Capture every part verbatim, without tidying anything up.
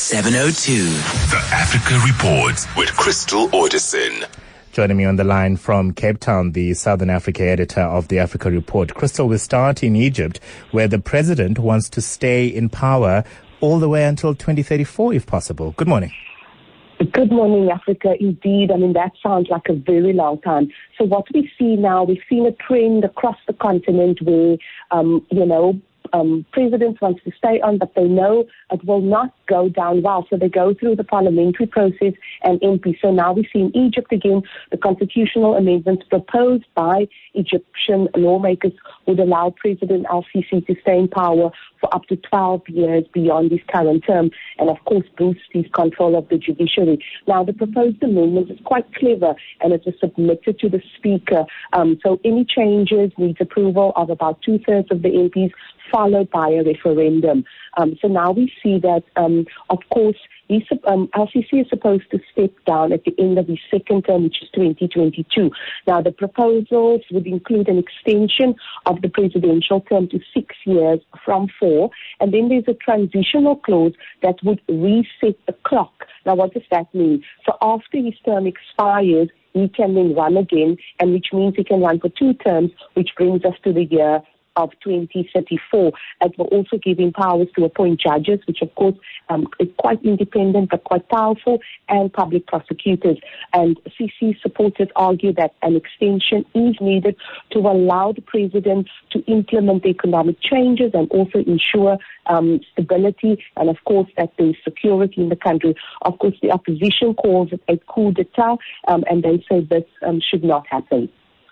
seven oh two. The Africa Report with Crystal Orderson. Joining me on the line from Cape Town, the Southern Africa editor of the Africa Report. Crystal, we start in Egypt, where the president wants to stay in power all the way until twenty thirty-four, if possible. Good morning. Good morning, Africa. Indeed, I mean, that sounds like a very long time. So what we see now, we've seen a trend across the continent where, um, you know, Um, presidents want to stay on, but they know it will not go down well. So they go through the parliamentary process and M P. So now we see in Egypt again, the constitutional amendments proposed by Egyptian lawmakers would allow President Al-Sisi to stay in power for up to twelve years beyond his current term, and of course boost his control of the judiciary. Now the proposed amendment is quite clever, and it was submitted to the Speaker. Um, so any changes needs approval of about two-thirds of the M Ps, followed by a referendum. Um, so now we see that, um, of course, he's, um, Al-Sisi is supposed to step down at the end of his second term, which is twenty twenty-two. Now, the proposals would include an extension of the presidential term to six years from four, and then there's a transitional clause that would reset the clock. Now, what does that mean? So after his term expires, he can then run again, and which means he can run for two terms, which brings us to the year of twenty thirty-four. It will also give him powers to appoint judges, which of course um, is quite independent but quite powerful, and public prosecutors. And C C supporters argue that an extension is needed to allow the president to implement the economic changes and also ensure um, stability, and of course that there is security in the country. Of course, the opposition calls it a coup d'etat, um, and they say this um, should not happen.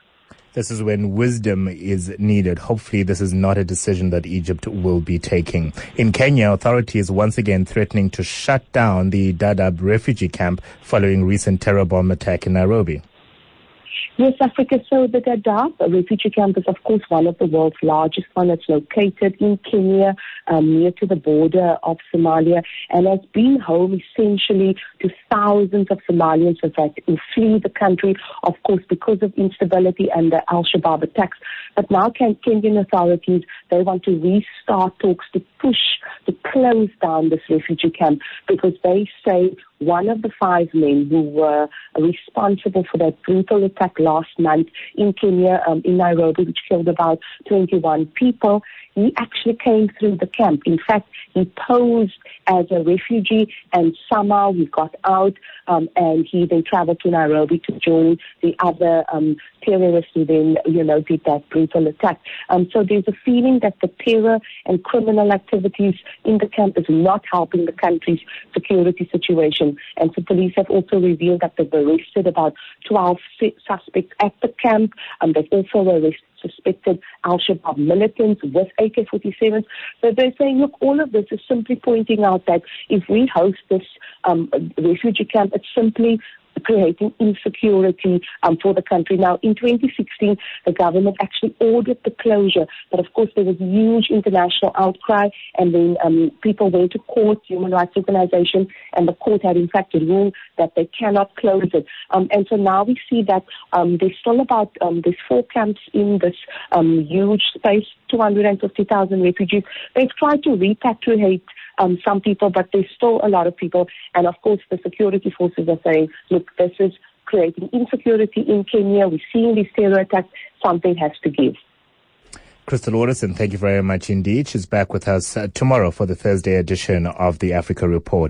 This is when wisdom is needed. Hopefully, this is not a decision that Egypt will be taking. In Kenya, authorities once again threatening to shut down the Dadaab refugee camp following recent terror bomb attack in Nairobi. Yes, Africa. So the Dadaab refugee camp is, of course, one of the world's largest one. It's located in Kenya, um, near to the border of Somalia, and has been home essentially to thousands of Somalians in fact, who flee the country, of course, because of instability and the Al-Shabaab attacks. But now Kenyan authorities, they want to restart talks to push to close down this refugee camp, because they say one of the five men who were responsible for that brutal attack last month in Kenya, um, in Nairobi, which killed about twenty-one people, he actually came through the camp. In fact, he posed as a refugee, and somehow he got out, um, and he then traveled to Nairobi to join the other um, terrorists who then, you know, did that brutal attack. Um, so there's a feeling that the terror and criminal activities in the camp is not helping the country's security situation. And so police have also revealed that they've arrested about twelve suspects at the camp. Um, they've also arrested suspected Al-Shabaab militants with A K forty-sevens. So they're saying, look, all of this is simply pointing out that if we host this um, refugee camp, it's simply creating insecurity um, for the country. Now, in twenty sixteen, the government actually ordered the closure, but of course there was huge international outcry, and then um, people went to court, human rights organization, and the court had in fact ruled that they cannot close it. Um, and so now we see that um, there's still about, um, there's four camps in this um, huge space, two hundred fifty thousand refugees. They've tried to repatriate Um, some people, but there's still a lot of people. And of course, the security forces are saying, look, this is creating insecurity in Kenya. We're seeing these terror attacks. Something has to give. Crystal Orderson, thank you very much indeed. She's back with us uh, tomorrow for the Thursday edition of the Africa Report.